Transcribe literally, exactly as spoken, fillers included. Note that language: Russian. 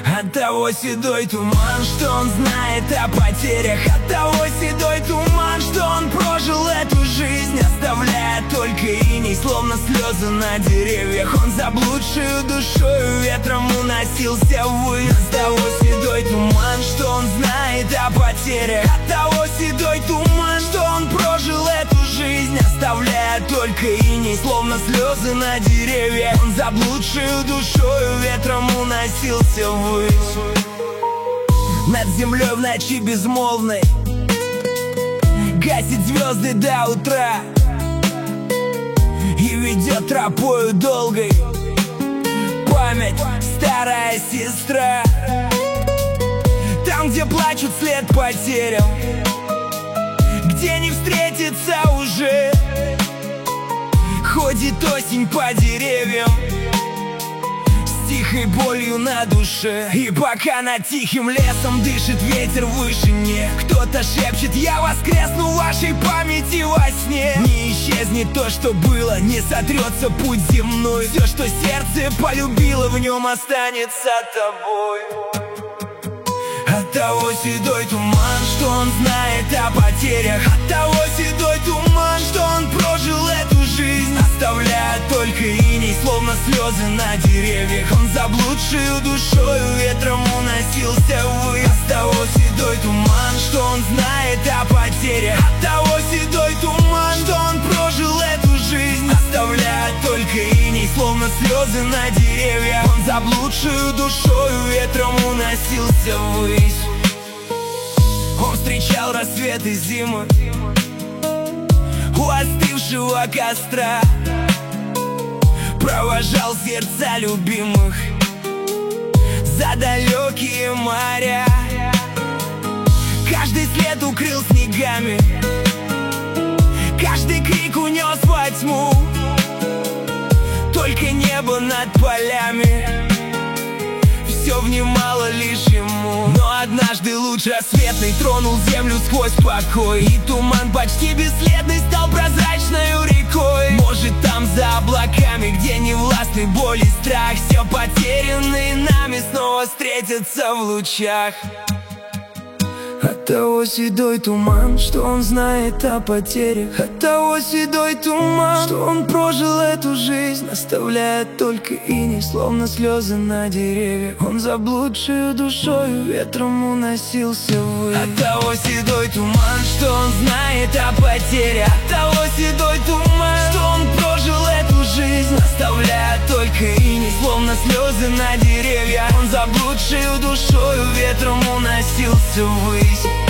От того седой туман, что он знает о потерях. От того седой туман, что он прожил эту жизнь, оставляя только иней, словно слезы на деревьях. Он заблудшую душою ветром уносился ввысь. От того седой туман, что он знает о потерях. От того седой туман, что он прожил эту жизнь, оставляя только иней, словно слезы на деревьях. Он заблудшую душою ветром уносился ввысь. Над землей в ночи безмолвной гасит звезды до утра и ведет тропою долгой память старая сестра. Там, где плачут вслед потерям, где не встретится уже, ходит осень по деревьям с тихой болью на душе. И пока над тихим лесом дышит ветер в вышине, кто-то шепчет: я воскресну в вашей памяти во сне. Не исчезнет то, что было, не сотрется путь земной. Все, что сердце полюбило, в нем останется тобой. От того седой туман, что он знает о потерях. От того седой туман, что он прожил эту жизнь, оставляя только иней, словно слезы на деревьях. Он заблудшую душою ветром уносился ввысь. От того седой туман, что он знает о потерях. От того седой туман, что он прожил эту жизнь, оставляя только иней, словно слезы на деревьях. Он заблудшую душою ветром уносился ввысь. Он встречал рассветы зимы у остывшего костра, провожал сердца любимых за далекие моря. Каждый след укрыл снегами, каждый крик унес во тьму. Только небо над полями все внимало лишь ему. Но однажды луч рассветный тронул землю сквозь покой, и туман почти бесследный стал прозрачною рекой. Может, там за облаками, где не властны боль и страх, все потерянные нами снова встретятся в лучах. От того седой туман, что он знает о потерях. От того седой туман, что он прожил эту жизнь, оставляя только иней, словно слезы на деревьях. Он заблудшую душою ветром уносился ввысь. От того седой туман, что он знает о потерях. От того седой туман, что он прожил эту жизнь, оставляя только иней, словно слезы на деревьях. Он заблудшую душою ветром уносился ввысь.